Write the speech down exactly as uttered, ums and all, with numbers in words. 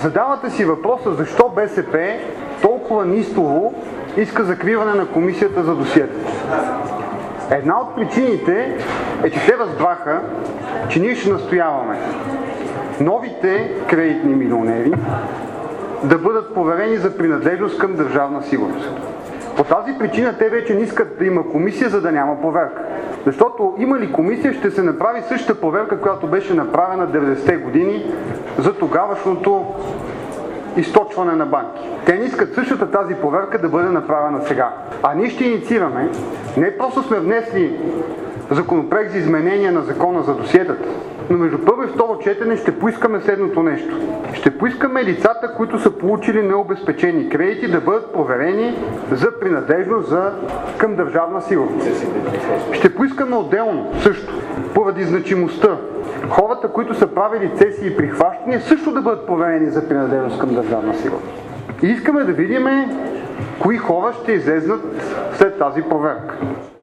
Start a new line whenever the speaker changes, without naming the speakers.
Задавате си въпроса защо БСП толкова неистово иска закриване на комисията за досиетата. Една от причините е, че те разбраха, че ние ще настояваме новите кредитни милионери да бъдат проверени за принадлежност към Държавна сигурност. По тази причина те вече не искат да има комисия, за да няма проверка. Защото има ли комисия, ще се направи същата проверка, която беше направена в деветдесетте години за тогавашното източване на банки. Те не искат същата тази проверка да бъде направена сега. А ние ще инициираме, не просто сме внесли законопроект за изменение на закона за досиетата, но между първо и второ четене ще поискаме следното нещо. Ще поискаме лицата, които са получили необезпечени кредити, да бъдат проверени за принадлежност за, към Държавна сигурност. Ще поискаме отделно също, поради значимостта, хората, които са правили цесии и прихващания, също да бъдат проверени за принадлежност към Държавна сигурност. И искаме да видим кои хора ще излезнат след тази проверка.